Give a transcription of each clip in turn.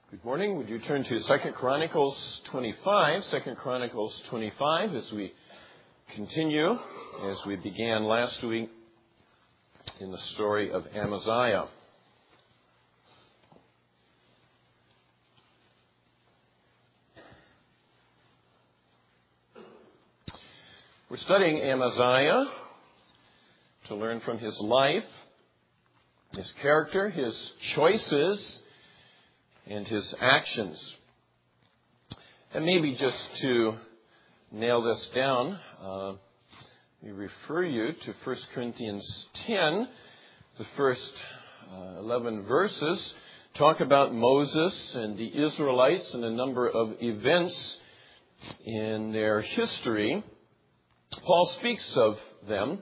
Good morning. Would you turn to 2 Chronicles 25, 2 Chronicles 25, as we continue, as we began last week in the story of Amaziah. We're studying Amaziah to learn from his life, his character, his choices, and his actions. And maybe just to nail this down, we refer you to 1 Corinthians 10. The first 11 verses talk about Moses and the Israelites and a number of events in their history. Paul speaks of them.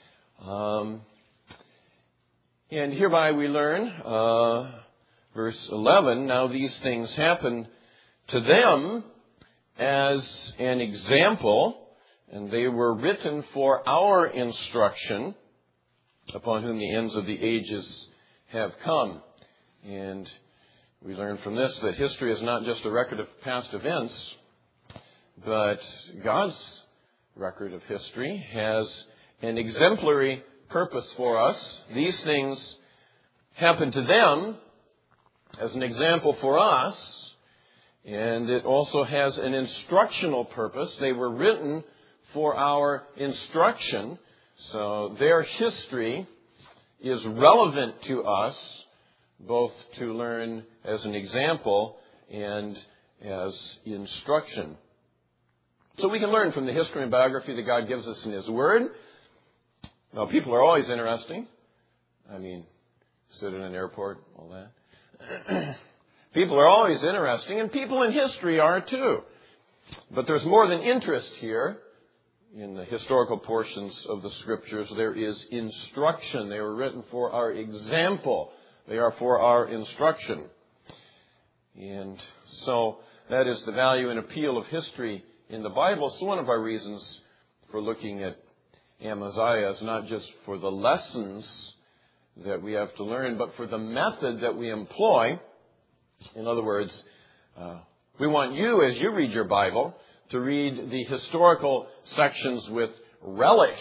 And hereby we learn, verse 11, now these things happen to them as an example, and they were written for our instruction, upon whom the ends of the ages have come. And we learn from this that history is not just a record of past events, but God's record of history has an exemplary purpose for us. These things happen to them as an example for us, and it also has an instructional purpose. They were written for our instruction, so their history is relevant to us, both to learn as an example and as instruction. So we can learn from the history and biography that God gives us in His Word. Now, people are always interesting. I mean, sit in an airport, all that. People are always interesting, and people in history are too. But there's more than interest here in the historical portions of the Scriptures. There is instruction. They were written for our example. They are for our instruction. And so that is the value and appeal of history in the Bible. So one of our reasons for looking at Amaziah is not just for the lessons that we have to learn, but for the method that we employ. In other words, we want you, as you read your Bible, to read the historical sections with relish.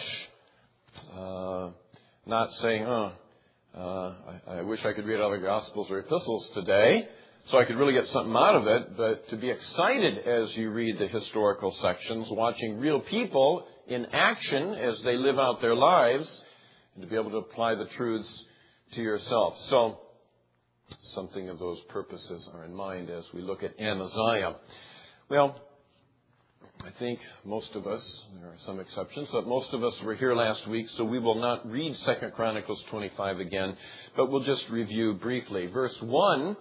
Not saying, I wish I could read other Gospels or epistles today, so I could really get something out of it, but to be excited as you read the historical sections, watching real people in action as they live out their lives, and to be able to apply the truths to yourself. So, something of those purposes are in mind as we look at Amaziah. Well, I think most of us, there are some exceptions, but most of us were here last week, so we will not read 2 Chronicles 25 again, but we'll just review briefly. Verse 1,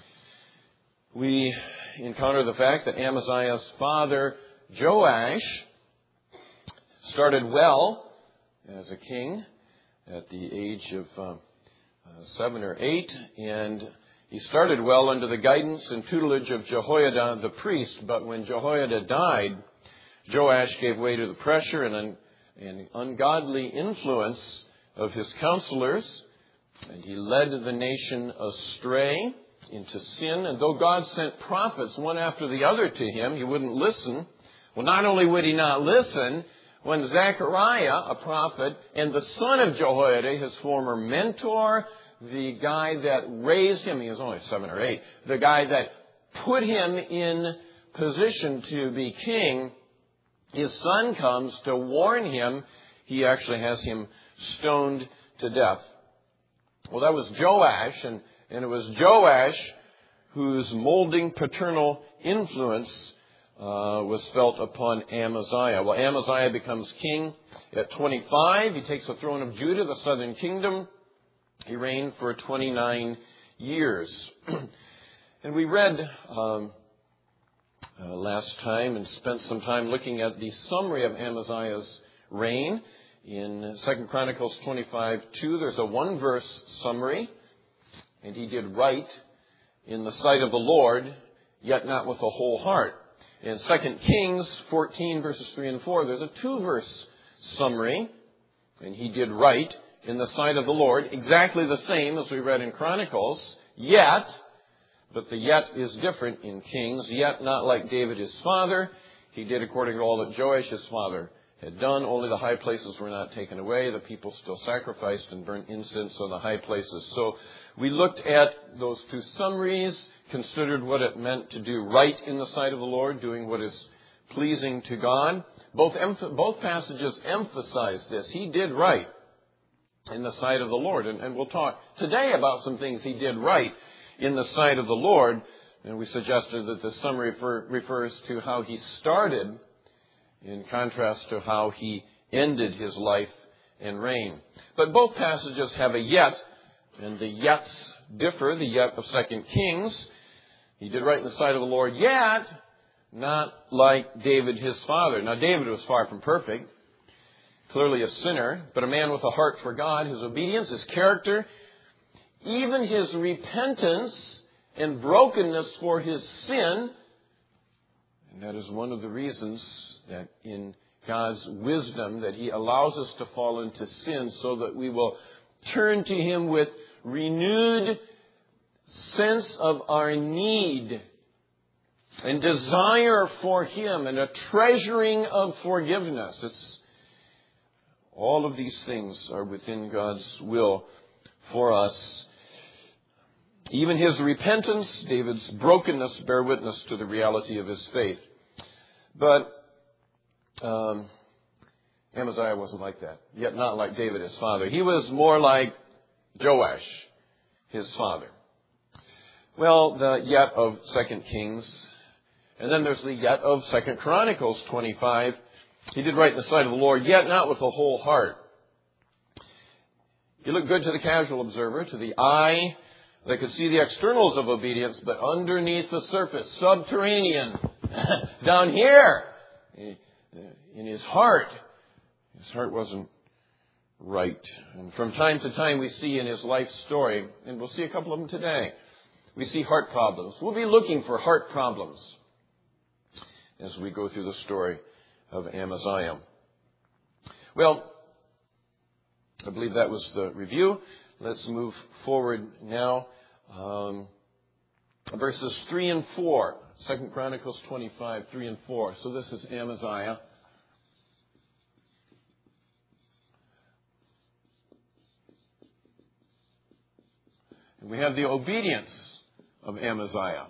we encounter the fact that Amaziah's father, Joash, started well as a king at the age of 7 or 8, and he started well under the guidance and tutelage of Jehoiada the priest. But when Jehoiada died, Joash gave way to the pressure and ungodly influence of his counselors, and he led the nation astray into sin. And though God sent prophets one after the other to him, he wouldn't listen. Well, not only would he not listen, when Zechariah, a prophet, and the son of Jehoiada, his former mentor, the guy that raised him, he was only 7 or 8, the guy that put him in position to be king, his son comes to warn him. He actually has him stoned to death. Well, that was Joash, and it was Joash whose molding paternal influence was felt upon Amaziah. Well, Amaziah becomes king at 25. He takes the throne of Judah, the southern kingdom. He reigned for 29 years. And we read last time and spent some time looking at the summary of Amaziah's reign. In 2 Chronicles 25:2, there's a one-verse summary. And he did right in the sight of the Lord, yet not with a whole heart. In 2 Kings 14, verses 3 and 4, there's a two-verse summary. And he did right in the sight of the Lord, exactly the same as we read in Chronicles, yet But the yet is different in Kings. Yet not like David his father. He did according to all that Joash his father had done. Only the high places were not taken away. The people still sacrificed and burnt incense on the high places. So we looked at those two summaries, considered what it meant to do right in the sight of the Lord, doing what is pleasing to God. Both passages emphasize this. He did right in the sight of the Lord. And we'll talk today about some things he did right in the sight of the Lord. And we suggested that the summary refers to how he started in contrast to how he ended his life and reign. But both passages have a yet, and the yets differ. The yet of 2 Kings, he did right in the sight of the Lord, yet not like David his father. Now David was far from perfect, clearly a sinner, but a man with a heart for God. His obedience, his character, even his repentance and brokenness for his sin. And that is one of the reasons that in God's wisdom that he allows us to fall into sin so that we will turn to him with renewed sense of our need and desire for him and a treasuring of forgiveness. All of these things are within God's will for us. Even his repentance, David's brokenness, bear witness to the reality of his faith. But Amaziah wasn't like that, yet not like David, his father. He was more like Joash, his father. Well, the yet of 2 Kings, and then there's the yet of 2 Chronicles 25. He did right in the sight of the Lord, yet not with a whole heart. You look good to the casual observer, to the eye that could see the externals of obedience, but underneath the surface, subterranean, down here, in his heart wasn't right. And from time to time we see in his life story, and we'll see a couple of them today, we see heart problems. We'll be looking for heart problems as we go through the story of Amaziah. Well, I believe that was the review. Let's move forward now. Verses 3 and 4. 2 Chronicles 25, 3 and 4. So this is Amaziah. And we have the obedience of Amaziah.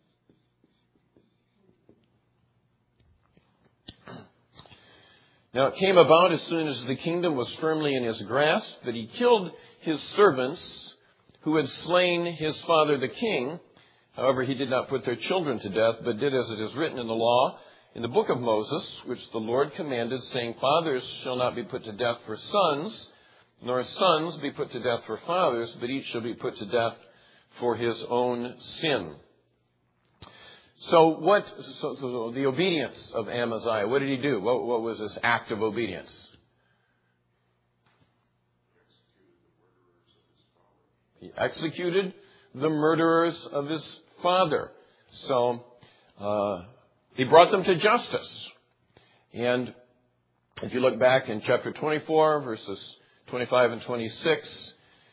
Now it came about as soon as the kingdom was firmly in his grasp that he killed his servants who had slain his father the king. However, he did not put their children to death, but did as it is written in the law, in the book of Moses, which the Lord commanded, saying, Fathers shall not be put to death for sons, nor sons be put to death for fathers, but each shall be put to death for his own sin. So the obedience of Amaziah, what did he do? What was this act of obedience? He executed the murderers of his father. So he brought them to justice. And if you look back in chapter 24, verses 25 and 26,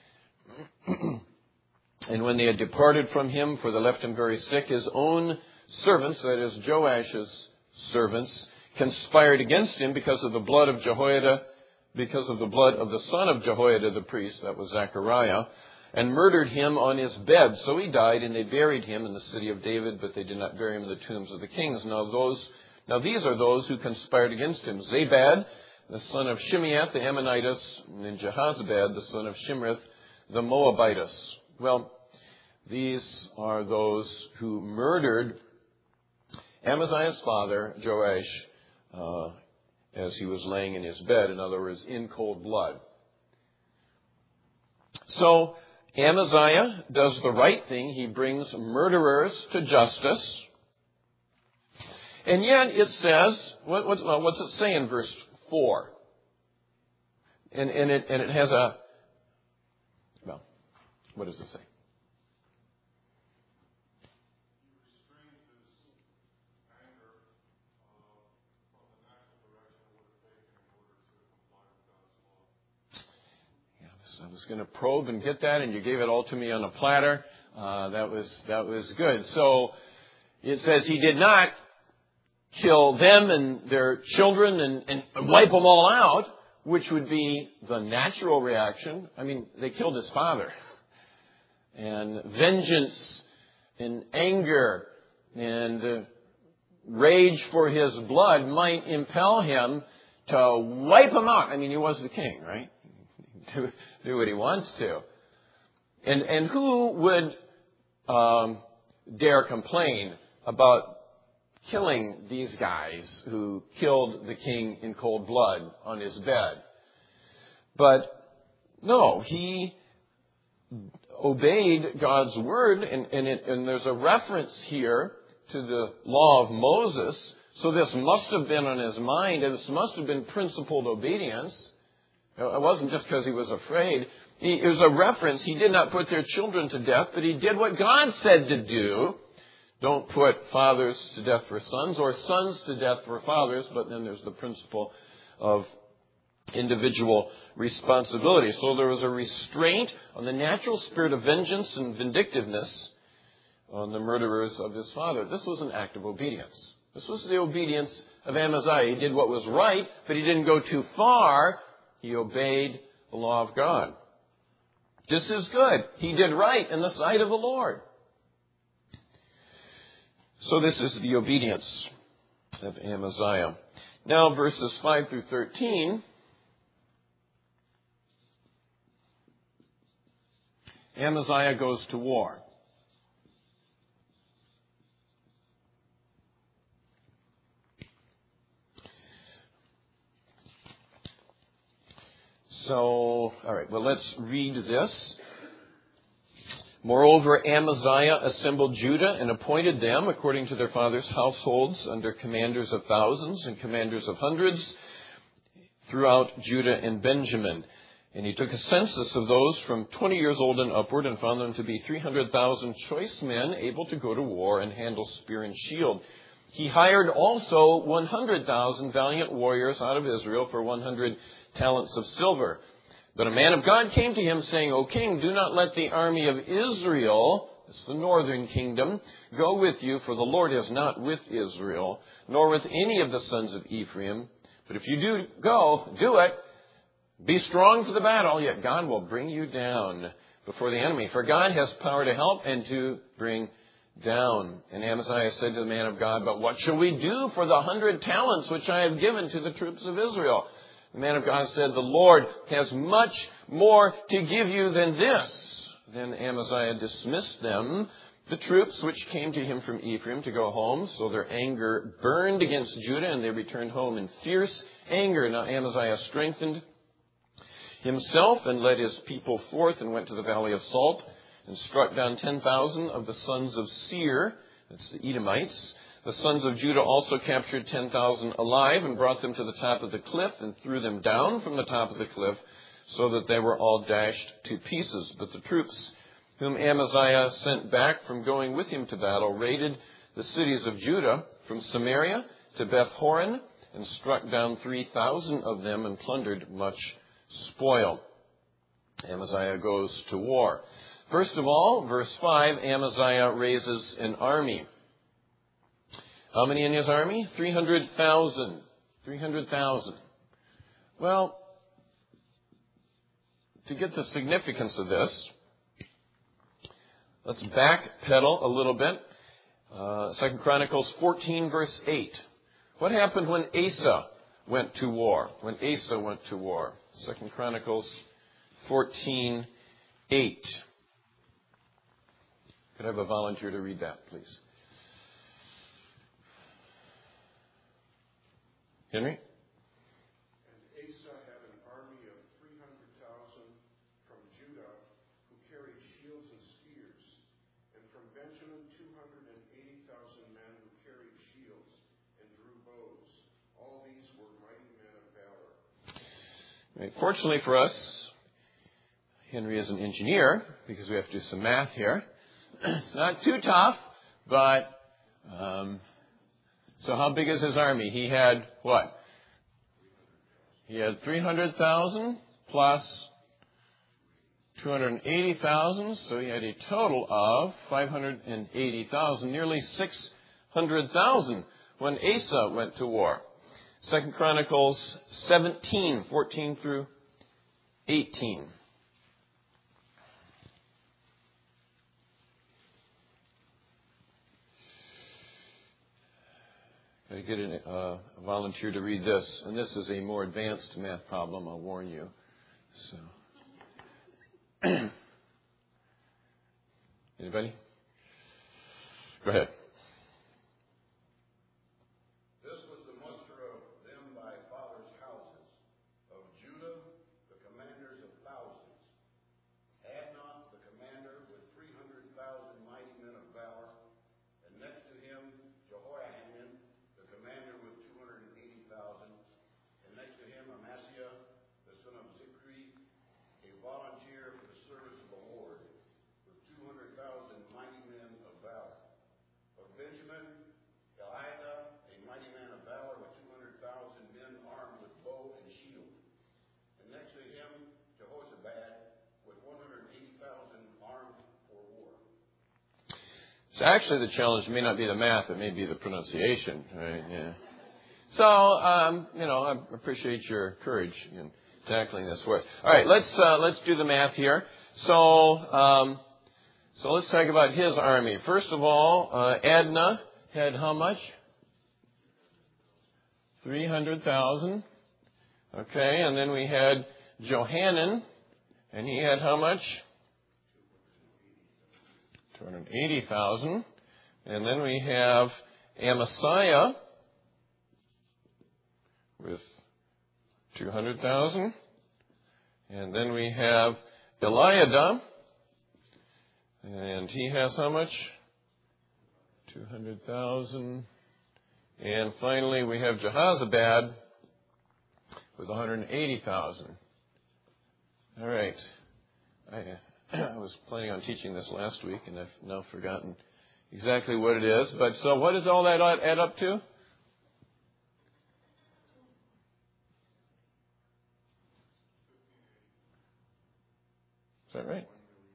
and when they had departed from him, for they left him very sick, his own servants, that is Joash's servants, conspired against him because of the blood of Jehoiada, because of the blood of the son of Jehoiada the priest, that was Zechariah, and murdered him on his bed. So he died, and they buried him in the city of David, but they did not bury him in the tombs of the kings. Now these are those who conspired against him: Zabad, the son of Shimeath the Ammonitess, and Jehozabad, the son of Shimrith the Moabitess. Well, these are those who murdered Amaziah's father, Joash, as he was laying in his bed. In other words, in cold blood. So Amaziah does the right thing. He brings murderers to justice. And yet it says, what's it say in verse 4? And it has a, well, what does it say? I was going to probe and get that, and you gave it all to me on a platter. That was good. So it says he did not kill them and their children and wipe them all out, which would be the natural reaction. I mean, they killed his father. And vengeance and anger and rage for his blood might impel him to wipe him out. I mean, he was the king, right? Do what he wants to. And who would dare complain about killing these guys who killed the king in cold blood on his bed? But no, he obeyed God's word, and there's a reference here to the law of Moses. So this must have been on his mind, and this must have been principled obedience. It wasn't just because he was afraid. It was a reference. He did not put their children to death, but he did what God said to do. Don't put fathers to death for sons, or sons to death for fathers, but then there's the principle of individual responsibility. So there was a restraint on the natural spirit of vengeance and vindictiveness on the murderers of his father. This was an act of obedience. This was the obedience of Amaziah. He did what was right, but he didn't go too far. He obeyed the law of God. This is good. He did right in the sight of the Lord. So this is the obedience of Amaziah. Now verses 5 through 13. Amaziah goes to war. So, all right, well, let's read this. Moreover, Amaziah assembled Judah and appointed them according to their fathers' households under commanders of thousands and commanders of hundreds throughout Judah and Benjamin. And he took a census of those from 20 years old and upward and found them to be 300,000 choice men able to go to war and handle spear and shield. He hired also 100,000 valiant warriors out of Israel for 100 talents of silver. But a man of God came to him saying, O king, do not let the army of Israel, it's the northern kingdom, go with you, for the Lord is not with Israel, nor with any of the sons of Ephraim. But if you do go, do it. Be strong for the battle, yet God will bring you down before the enemy. For God has power to help and to bring down. And Amaziah said to the man of God, but what shall we do for the 100 talents which I have given to the troops of Israel? The man of God said, the Lord has much more to give you than this. Then Amaziah dismissed them, the troops which came to him from Ephraim, to go home. So their anger burned against Judah, and they returned home in fierce anger. Now Amaziah strengthened himself and led his people forth and went to the valley of Salt and struck down 10,000 of the sons of Seir, that's the Edomites. The sons of Judah also captured 10,000 alive and brought them to the top of the cliff and threw them down from the top of the cliff so that they were all dashed to pieces. But the troops whom Amaziah sent back from going with him to battle raided the cities of Judah from Samaria to Beth-horon and struck down 3,000 of them and plundered much spoil. Amaziah goes to war. First of all, verse 5, Amaziah raises an army. How many in his army? 300,000. 300,000. Well, to get the significance of this, let's backpedal a little bit. 2 Chronicles 14, verse 8. What happened when Asa went to war? When Asa went to war. 2 Chronicles 14, 8. Could I have a volunteer to read that, please? Henry? And Asa had an army of 300,000 from Judah who carried shields and spears, and from Benjamin 280,000 men who carried shields and drew bows. All these were mighty men of valor. Right. Fortunately for us, Henry is an engineer because we have to do some math here. It's not too tough, but so how big is his army? He had what? He had 300,000 plus 280,000, so he had a total of 580,000, nearly 600,000 when Asa went to war. 2 Chronicles 17, 14 through 18. Got to get a volunteer to read this, and this is a more advanced math problem, I'll warn you. So, anybody? Go ahead. This was the muster of them by fathers' houses. Of Judah, the commanders of thousands. Adnah, the commander, with 300,000 mighty men of valor. And next to him, Jehoiakim, the commander, with 280,000. And next to him, Amasiah, the son of Zikri, a volunteer for the service of the Lord, with 200,000 mighty men of valor. Of Benjamin, Eliada, a mighty man of valor, with 200,000 men armed with bow and shield. And next to him, Jehoshaphat, with 180,000 armed for war. So actually the challenge may not be the math, it may be the pronunciation, right? Yeah. So, I appreciate your courage in tackling this for us. All right, let's do the math here. So let's talk about his army. First of all, Adnah had how much? 300,000. Okay, and then we had Johanan, and he had how much? 280,000. And then we have Amasiah with 200,000. And then we have Eliada, and he has how much? 200,000. And finally we have Jehozabad with 180,000. All right. I was planning on teaching this last week, and I've now forgotten exactly what it is. But so what does all that add up to? Is that right?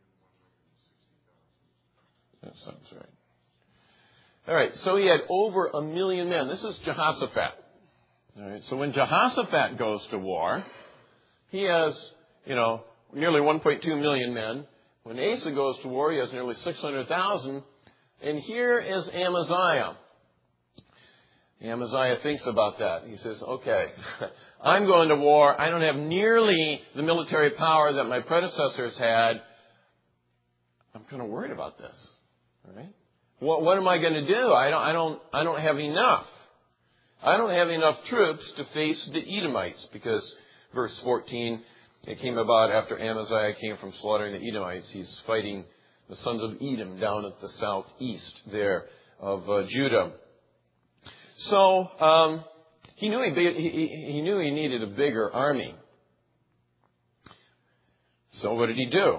That sounds right. All right, so he had over 1 million men. This is Jehoshaphat. All right, so when Jehoshaphat goes to war, he has, nearly 1.2 million men. When Asa goes to war, he has nearly 600,000. And here is Amaziah. Amaziah thinks about that. He says, okay, I'm going to war. I don't have nearly the military power that my predecessors had. I'm kind of worried about this. All right? What am I going to do? I don't have enough. I don't have enough troops to face the Edomites, because verse 14, it came about after Amaziah came from slaughtering the Edomites. He's fighting the sons of Edom down at the southeast there of Judah. So he knew he needed a bigger army. So what did he do?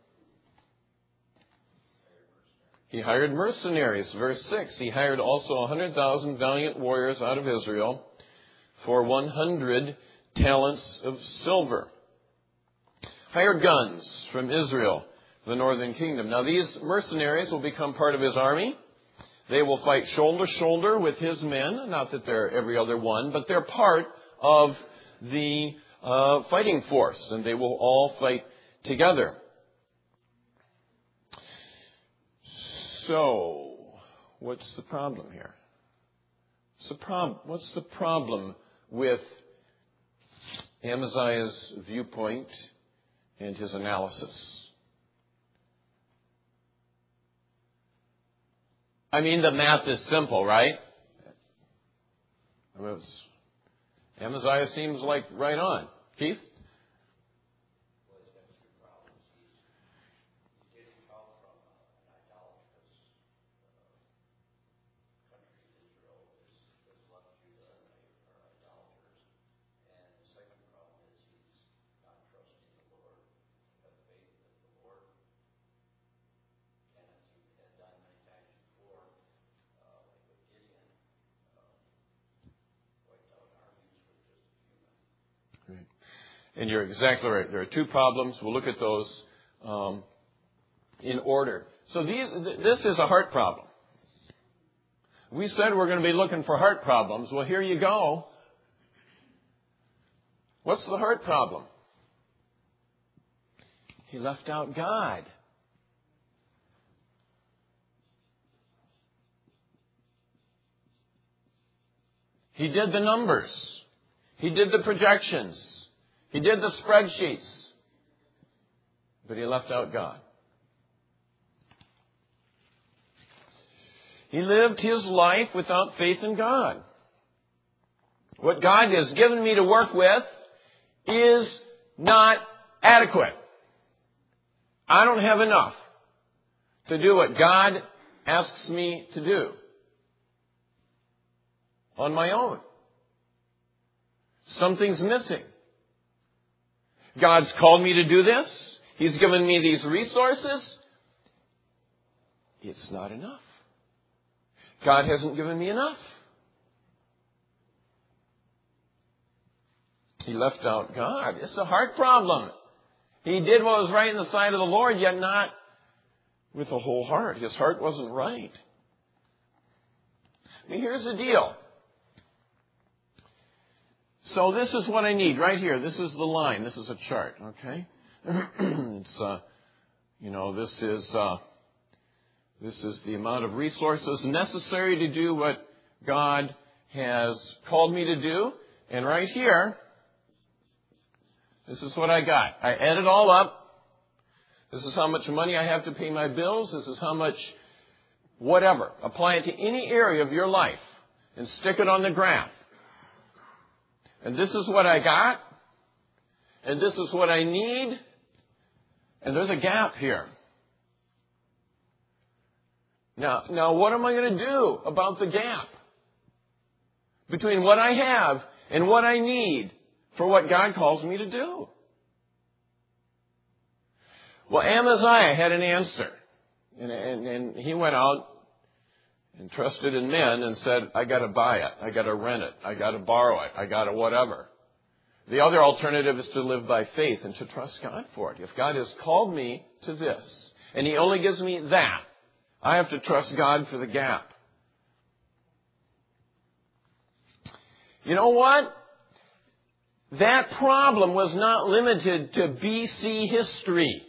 He hired mercenaries. Verse 6, he hired also 100,000 valiant warriors out of Israel for 100 talents of silver. Hired guns from Israel, the northern kingdom. Now these mercenaries will become part of his army. They will fight shoulder to shoulder with his men. Not that they're every other one, but they're part of the fighting force, and they will all fight together. So, what's the problem here? What's the problem with Amaziah's viewpoint and his analysis? I mean, the math is simple, right? Amaziah seems like right on. Keith? And you're exactly right. There are two problems. We'll look at those in order. So this is a heart problem. We said we're going to be looking for heart problems. Well, here you go. What's the heart problem? He left out God. He did the numbers. He did the projections. He did the spreadsheets. But he left out God. He lived his life without faith in God. What God has given me to work with is not adequate. I don't have enough to do what God asks me to do on my own. Something's missing. God's called me to do this. He's given me these resources. It's not enough. God hasn't given me enough. He left out God. It's a heart problem. He did what was right in the sight of the Lord, yet not with a whole heart. His heart wasn't right. I mean, here's the deal. So this is what I need right here. This is the line. This is a chart, okay? It's, this is the amount of resources necessary to do what God has called me to do. And right here, this is what I got. I add it all up. This is how much money I have to pay my bills. This is how much whatever. Apply it to any area of your life and stick it on the graph. And this is what I got. And this is what I need. And there's a gap here. Now what am I going to do about the gap between what I have and what I need for what God calls me to do? Well, Amaziah had an answer. And he went out and trusted in men and said, I got to buy it. I got to rent it. I got to borrow it. I got to whatever. The other alternative is to live by faith and to trust God for it. If God has called me to this and He only gives me that, I have to trust God for the gap. You know what? That problem was not limited to BC history.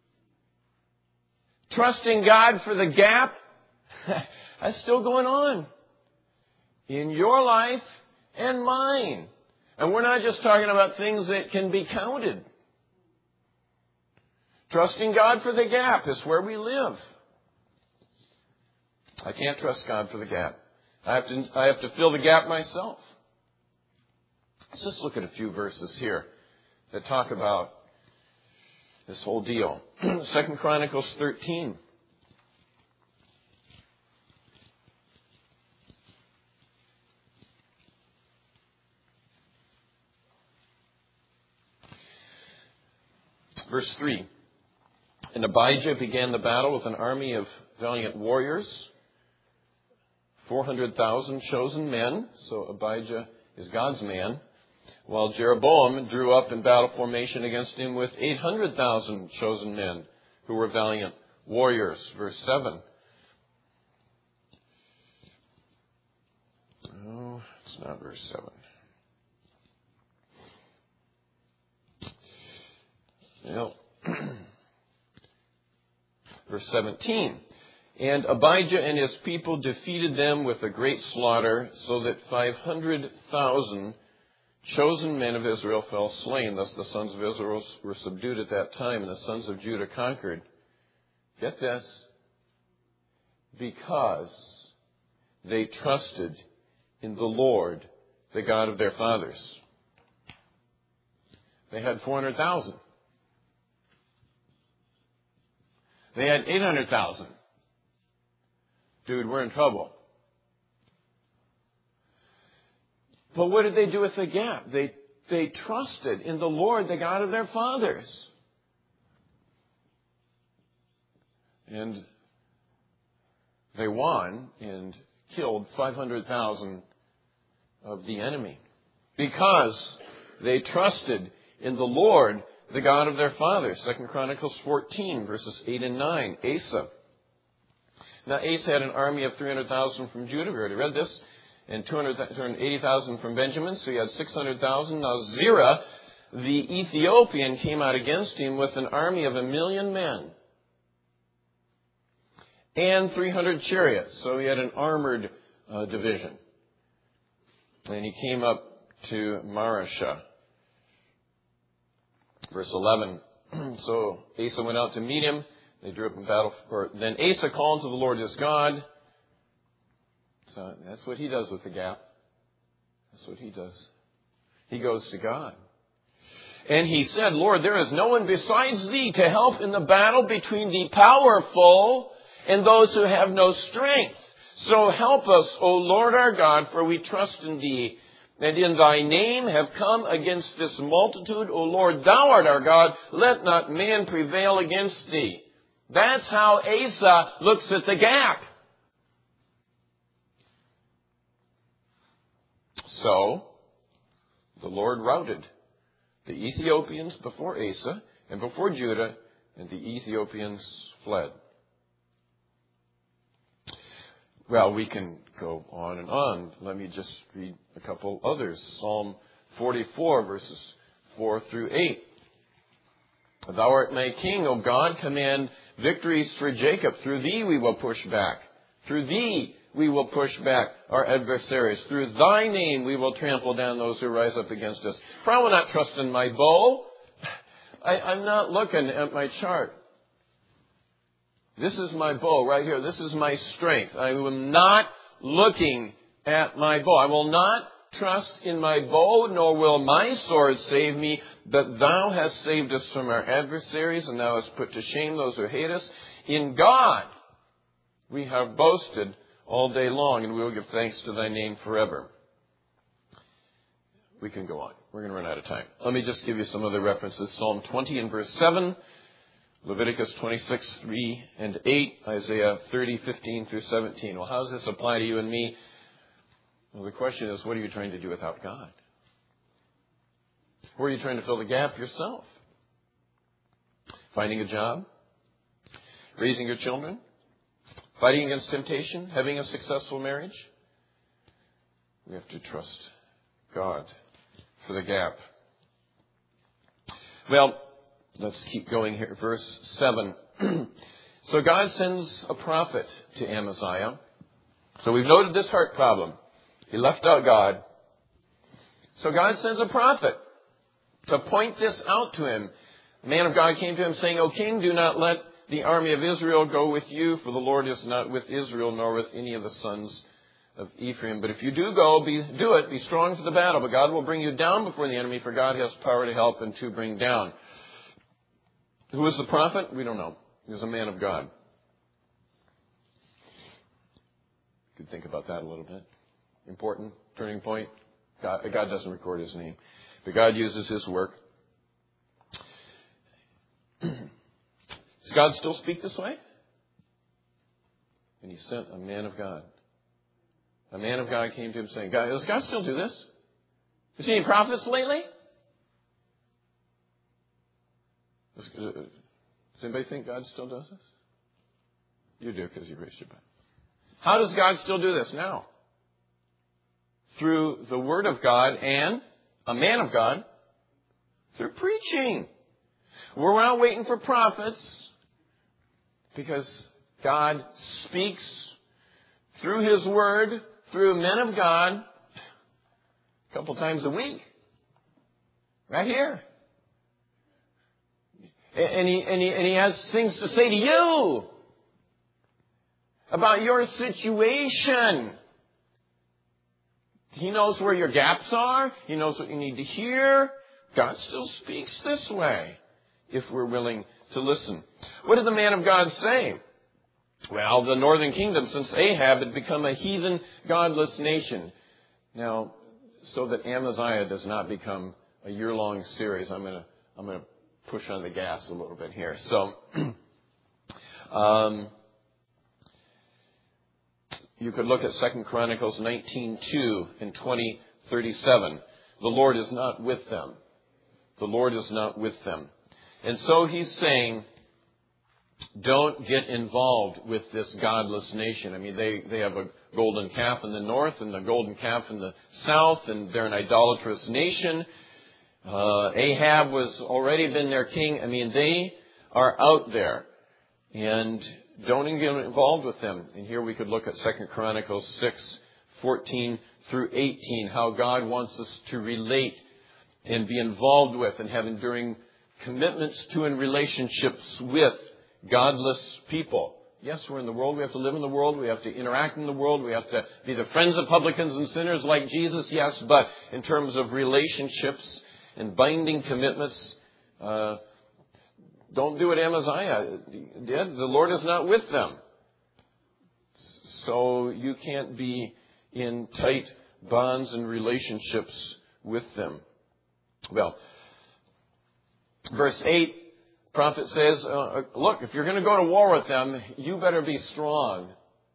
Trusting God for the gap, that's still going on in your life and mine. And we're not just talking about things that can be counted. Trusting God for the gap is where we live. I can't trust God for the gap. I have to fill the gap myself. Let's just look at a few verses here that talk about this whole deal. 2 Chronicles 13. Verse 3. And Abijah began the battle with an army of valiant warriors, 400,000 chosen men. So Abijah is God's man. While Jeroboam drew up in battle formation against him with 800,000 chosen men who were valiant warriors. Verse 7. No, it's not verse 7. Well, verse 17. And Abijah and his people defeated them with a great slaughter, so that 500,000 chosen men of Israel fell slain. Thus the sons of Israel were subdued at that time, and the sons of Judah conquered. Get this. Because they trusted in the Lord, the God of their fathers. They had 400,000. They had 800,000. Dude, we're in trouble. But what did they do with the gap? They trusted in the Lord, the God of their fathers. And they won and killed 500,000 of the enemy. Because they trusted in the Lord, the God of their fathers. 2 Chronicles 14, verses 8 and 9. Asa. Now Asa had an army of 300,000 from Judah. We already read this. And 280,000 from Benjamin. So he had 600,000. Now Zerah, the Ethiopian, came out against him with an army of 1,000,000 men. And 300 chariots. So he had an armored division. And he came up to Marashah. Verse 11. So Asa went out to meet him. They drew up in battle. Then Asa called to the Lord his God. So that's what he does with the gap. That's what he does. He goes to God. And he said, Lord, there is no one besides thee to help in the battle between the powerful and those who have no strength. So help us, O Lord our God, for we trust in thee. And in thy name have come against this multitude. O Lord, thou art our God. Let not man prevail against thee. That's how Asa looks at the gap. So, the Lord routed the Ethiopians before Asa and before Judah, and the Ethiopians fled. Well, we can go on and on. Let me just read a couple others. Psalm 44, verses 4 through 8. Thou art my king, O God, command victories for Jacob. Through thee we will push back. Through thee we will push back our adversaries. Through thy name we will trample down those who rise up against us. For I will not trust in my bow. I'm not looking at my chart. This is my bow right here. This is my strength. I am not looking at my bow. I will not trust in my bow, nor will my sword save me. But thou hast saved us from our adversaries, and thou hast put to shame those who hate us. In God we have boasted all day long, and we will give thanks to thy name forever. We can go on. We're going to run out of time. Let me just give you some other references. Psalm 20 and verse 7. Leviticus 26, 3 and 8, Isaiah 30, 15 through 17. Well, how does this apply to you and me? Well, the question is, what are you trying to do without God? Where are you trying to fill the gap yourself? Finding a job? Raising your children? Fighting against temptation? Having a successful marriage? We have to trust God for the gap. Well, let's keep going here. Verse 7. So God sends a prophet to Amaziah. So we've noted this heart problem. He left out God. So God sends a prophet to point this out to him. The man of God came to him saying, O king, do not let the army of Israel go with you, for the Lord is not with Israel, nor with any of the sons of Ephraim. But if you do go, do it. Be strong for the battle. But God will bring you down before the enemy, for God has power to help and to bring down. Who was the prophet? We don't know. He was a man of God. You could think about that a little bit. Important turning point. God doesn't record his name, but God uses his work. Does God still speak this way? And he sent a man of God. A man of God came to him saying, does God still do this? You seen any prophets lately? Does anybody think God still does this? You do, because you raised your hand. How does God still do this now? Through the Word of God and a man of God through preaching. We're not waiting for prophets, because God speaks through His Word, through men of God, a couple times a week. Right here. And he has things to say to you about your situation. He knows where your gaps are. He knows what you need to hear. God still speaks this way if we're willing to listen. What did the man of God say? Well, the northern kingdom, since Ahab, had become a heathen, godless nation. Now, so that Amaziah does not become a year-long series, I'm going to push on the gas a little bit here. So, you could look at 2 Chronicles 19:2 and 20:37. The Lord is not with them. The Lord is not with them. And so he's saying, don't get involved with this godless nation. I mean, they have a golden calf in the north and the golden calf in the south, and they're an idolatrous nation. Ahab was already been their king. I mean, they are out there. And don't even get involved with them. And here we could look at 2 Chronicles 6:14 through 18, how God wants us to relate and be involved with and have enduring commitments to and relationships with godless people. Yes, we're in the world. We have to live in the world. We have to interact in the world. We have to be the friends of publicans and sinners like Jesus, yes. But in terms of relationships and binding commitments, don't do what Amaziah did. The Lord is not with them. So you can't be in tight bonds and relationships with them. Well, verse 8, prophet says, look, if you're going to go to war with them, you better be strong.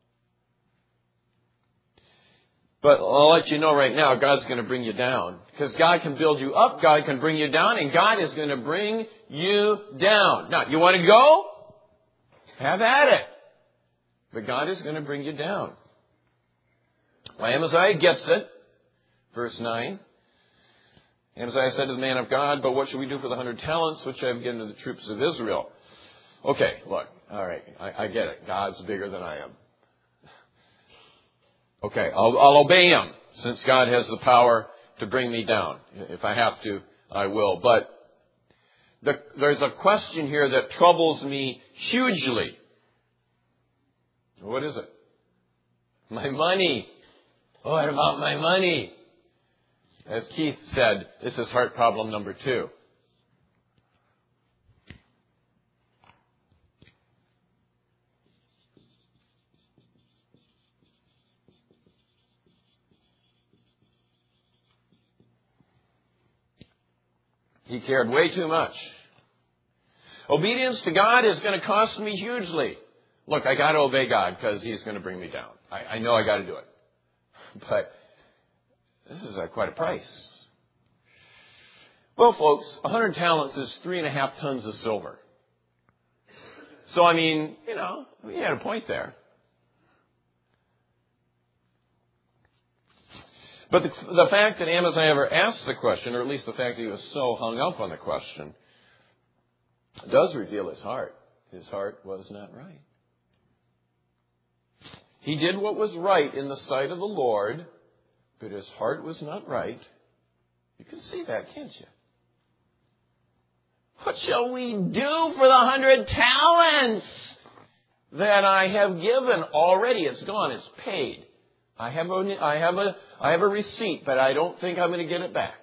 But I'll let you know right now, God's going to bring you down. Because God can build you up, God can bring you down, and God is going to bring you down. Now, you want to go? Have at it. But God is going to bring you down. Well, Amaziah gets it. Verse 9. Amaziah said to the man of God, but what shall we do for the 100 talents which I have given to the troops of Israel? Okay, look, all right, I get it. God's bigger than I am. Okay, I'll obey him since God has the power to bring me down. If I have to, I will. But there's a question here that troubles me hugely. What is it? My money. What about my money? As Keith said, this is heart problem number 2. He cared way too much. Obedience to God is going to cost me hugely. Look, I got to obey God because he's going to bring me down. I know I got to do it. But this is quite a price. Well, folks, 100 talents is 3.5 tons of silver. So, I mean, we had a point there. But the fact that Amaziah ever asked the question, or at least the fact that he was so hung up on the question, does reveal his heart. His heart was not right. He did what was right in the sight of the Lord, but his heart was not right. You can see that, can't you? What shall we do for the 100 talents that I have given already? It's gone. It's paid. I have a receipt, but I don't think I'm going to get it back.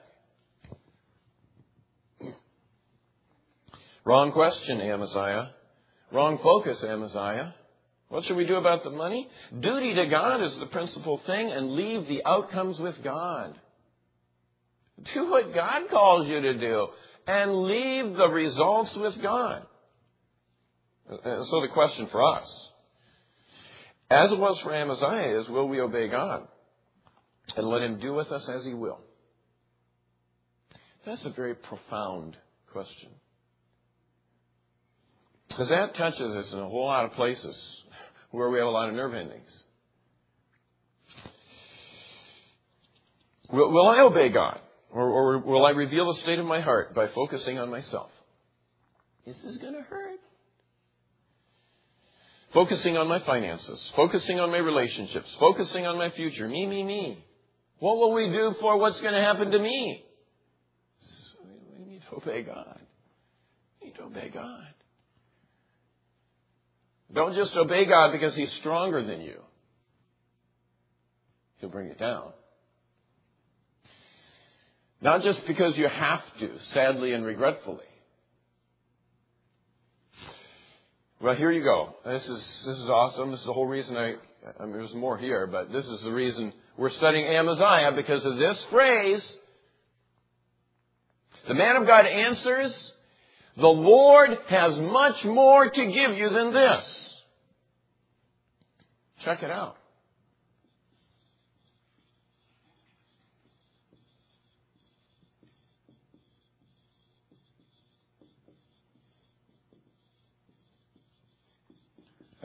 Wrong question, Amaziah. Wrong focus, Amaziah. What should we do about the money? Duty to God is the principal thing, and leave the outcomes with God. Do what God calls you to do, and leave the results with God. So the question for us, as it was for Amaziah, is will we obey God and let him do with us as he will? That's a very profound question. Because that touches us in a whole lot of places where we have a lot of nerve endings. Will I obey God? Or will I reveal the state of my heart by focusing on myself? Is this going to hurt? Focusing on my finances. Focusing on my relationships. Focusing on my future. Me. What will we do for what's going to happen to me? So we need to obey God. We need to obey God. Don't just obey God because he's stronger than you. He'll bring you down. Not just because you have to, sadly and regretfully. Well, here you go. This is awesome. This is the whole reason I mean, there's more here, but this is the reason we're studying Amaziah, because of this phrase. The man of God answers, the Lord has much more to give you than this. Check it out.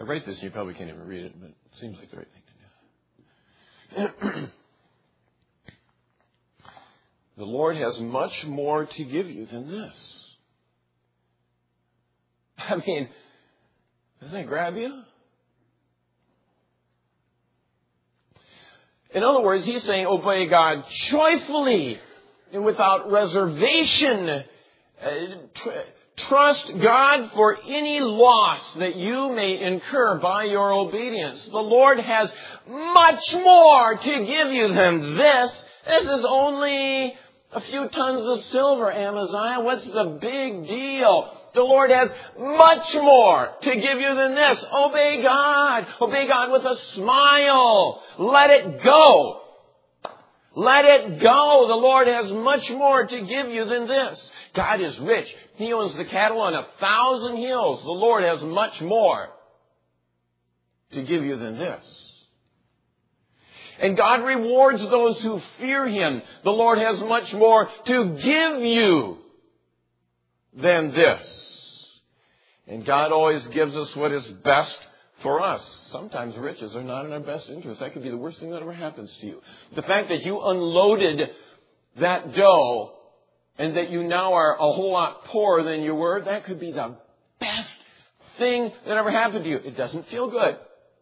I write this and you probably can't even read it, but it seems like the right thing to do. The Lord has much more to give you than this. I mean, doesn't that grab you? In other words, he's saying, obey God joyfully and without reservation. Trust God for any loss that you may incur by your obedience. The Lord has much more to give you than this. This is only a few tons of silver, Amaziah. What's the big deal? The Lord has much more to give you than this. Obey God. Obey God with a smile. Let it go. Let it go. The Lord has much more to give you than this. God is rich. He owns the cattle on 1,000 hills. The Lord has much more to give you than this. And God rewards those who fear Him. The Lord has much more to give you than this. And God always gives us what is best for us. Sometimes riches are not in our best interest. That could be the worst thing that ever happens to you. The fact that you unloaded that dough and that you now are a whole lot poorer than you were, that could be the best thing that ever happened to you. It doesn't feel good.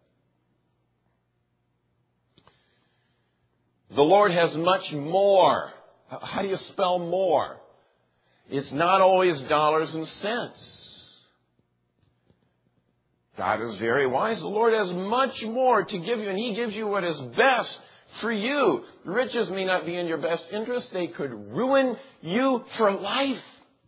The Lord has much more. How do you spell more? It's not always dollars and cents. God is very wise. The Lord has much more to give you, and He gives you what is best for you. Riches may not be in your best interest. They could ruin you for life.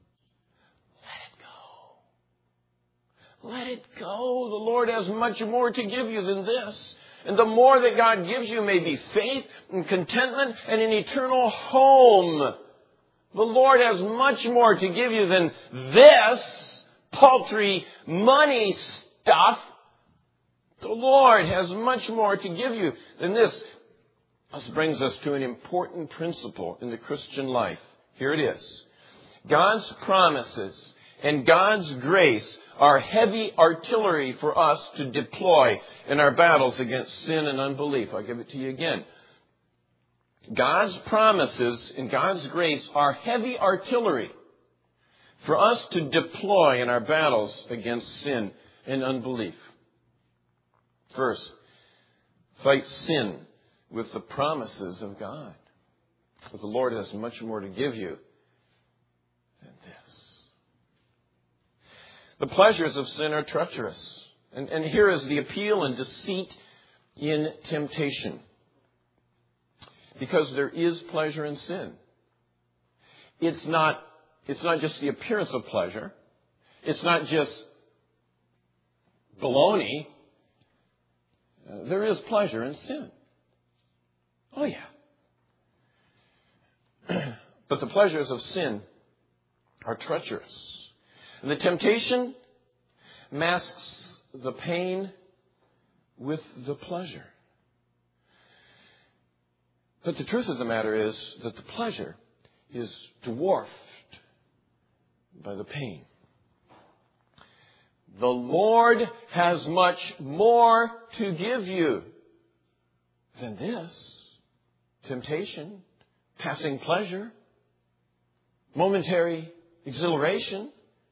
Let it go. Let it go. The Lord has much more to give you than this. And the more that God gives you may be faith and contentment and an eternal home. The Lord has much more to give you than this paltry money stuff. The Lord has much more to give you than this. This brings us to an important principle in the Christian life. Here it is. God's promises and God's grace are heavy artillery for us to deploy in our battles against sin and unbelief. I'll give it to you again. God's promises and God's grace are heavy artillery for us to deploy in our battles against sin and unbelief. First, fight sin with the promises of God. But the Lord has much more to give you than this. The pleasures of sin are treacherous. And here is the appeal and deceit in temptation. Because there is pleasure in sin. It's not just the appearance of pleasure. It's not just baloney. There is pleasure in sin. Oh, yeah. But the pleasures of sin are treacherous. And the temptation masks the pain with the pleasure. But the truth of the matter is that the pleasure is dwarfed by the pain. The Lord has much more to give you than this. Temptation, passing pleasure, momentary exhilaration.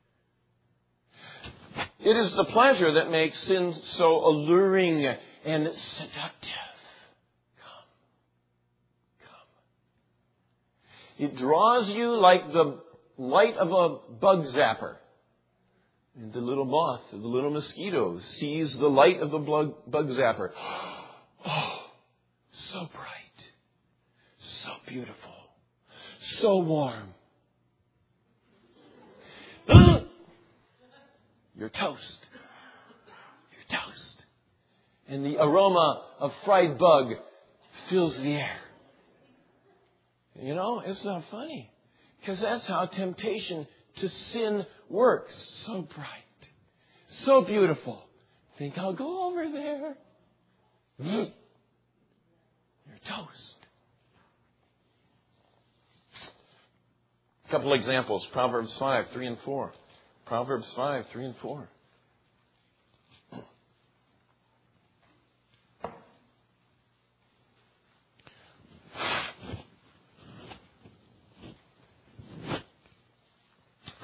It is the pleasure that makes sin so alluring and seductive. Come. It draws you like the light of a bug zapper. And the little moth, the little mosquito sees the light of the bug zapper. Oh, so bright, so beautiful, so warm. You're toast. You're toast. And the aroma of fried bug fills the air. You know, it's not funny. Because that's how temptation to sin works. So bright. So beautiful. Think I'll go over there. You're toast. A couple examples. Proverbs 5, 3 and 4. Proverbs 5, 3 and 4.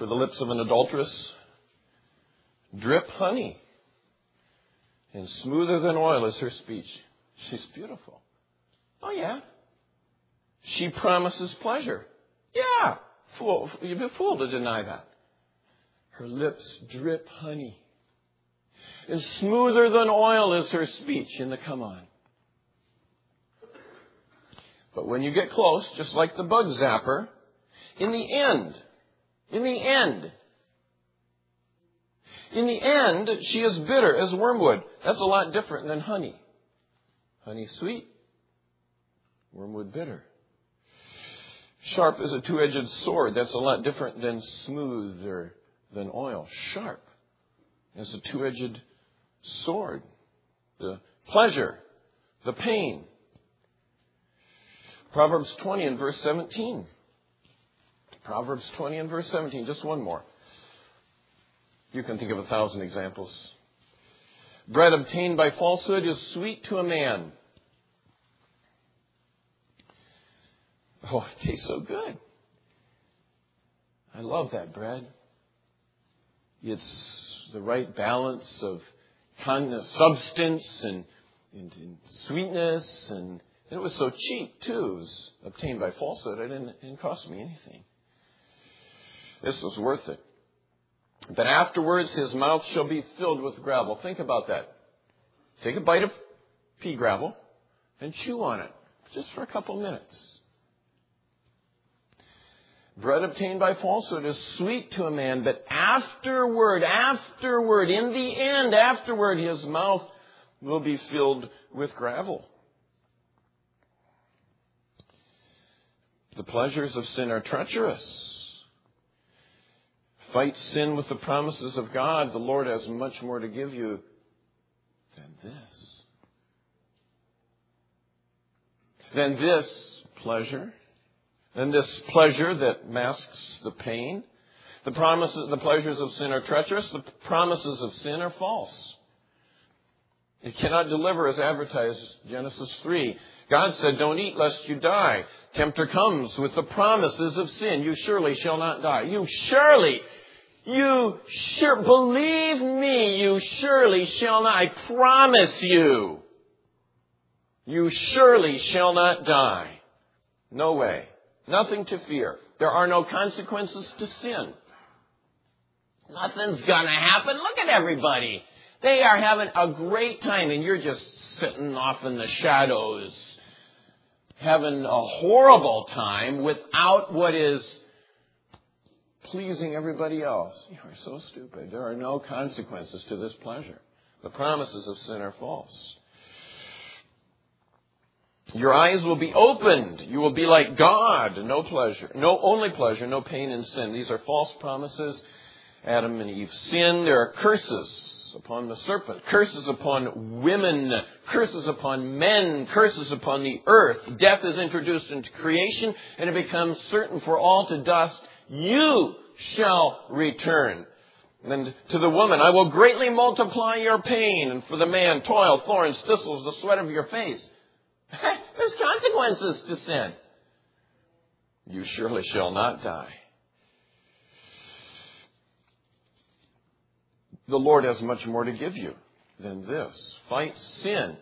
For the lips of an adulteress drip honey, and smoother than oil is her speech. She's beautiful. Oh, yeah. She promises pleasure. Yeah. Fool, you'd be a fool to deny that. Her lips drip honey. And smoother than oil is her speech in the come on. But when you get close, just like the bug zapper, in the end, she is bitter as wormwood. That's a lot different than honey. Honey sweet, wormwood bitter. Sharp as a two-edged sword. That's a lot different than smoother than oil. Sharp as a two-edged sword. The pleasure, the pain. Proverbs 20 and verse 17. Proverbs 20 and verse 17. Just one more. You can think of 1,000 examples. Bread obtained by falsehood is sweet to a man. Oh, it tastes so good. I love that bread. It's the right balance of substance and sweetness. And it was so cheap, too. It was obtained by falsehood. It didn't cost me anything. This was worth it. But afterwards his mouth shall be filled with gravel. Think about that. Take a bite of pea gravel and chew on it just for a couple minutes. Bread obtained by falsehood is sweet to a man, but afterward, in the end, his mouth will be filled with gravel. The pleasures of sin are treacherous. Fight sin with the promises of God. The Lord has much more to give you than this. Than this pleasure. Than this pleasure that masks the pain. The pleasures of sin are treacherous. The promises of sin are false. It cannot deliver as advertised. Genesis 3. God said, don't eat lest you die. Tempter comes with the promises of sin. You surely shall not die. Believe me, you surely shall not. I promise you. You surely shall not die. No way. Nothing to fear. There are no consequences to sin. Nothing's going to happen. Look at everybody. They are having a great time, and you're just sitting off in the shadows, having a horrible time without what is pleasing everybody else. You are so stupid. There are no consequences to this pleasure. The promises of sin are false. Your eyes will be opened. You will be like God. No pleasure. Only pleasure, no pain in sin. These are false promises. Adam and Eve sinned. There are curses upon the serpent, curses upon women, curses upon men, curses upon the earth. Death is introduced into creation, and it becomes certain for all to dust. You shall return. And to the woman, I will greatly multiply your pain. And for the man, toil, thorns, thistles, the sweat of your face. There's consequences to sin. You surely shall not die. The Lord has much more to give you than this. Fight sin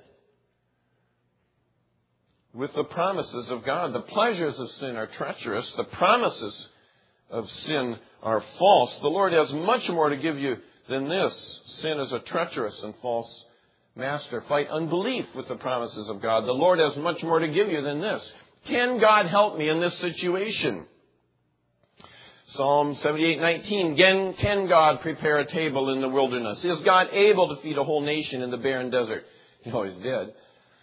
with the promises of God. The pleasures of sin are treacherous. The promises of sin are false. The Lord has much more to give you than this. Sin is a treacherous and false master. Fight unbelief with the promises of God. The Lord has much more to give you than this. Can God help me in this situation? Psalm 78:19. Can God prepare a table in the wilderness? Is God able to feed a whole nation in the barren desert? He always did.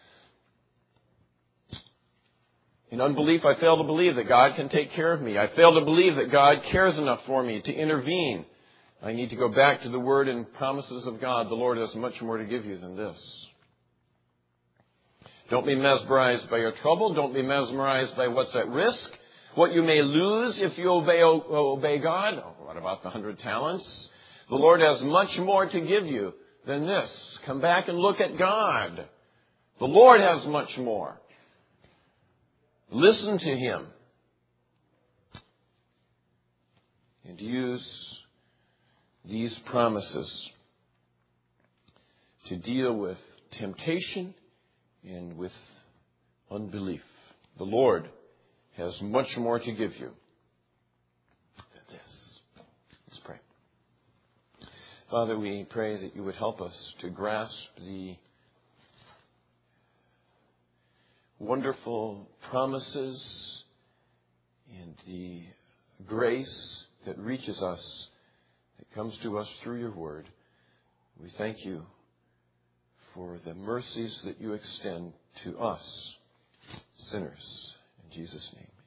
In unbelief, I fail to believe that God can take care of me. I fail to believe that God cares enough for me to intervene. I need to go back to the Word and promises of God. The Lord has much more to give you than this. Don't be mesmerized by your trouble. Don't be mesmerized by what's at risk. What you may lose if you obey God. Oh, what about the 100 talents? The Lord has much more to give you than this. Come back and look at God. The Lord has much more. Listen to Him. and use these promises to deal with temptation and with unbelief. The Lord has much more to give you than this. Let's pray. Father, we pray that you would help us to grasp the wonderful promises and the grace that reaches us, that comes to us through your word. We thank you for the mercies that you extend to us, sinners. In Jesus' name.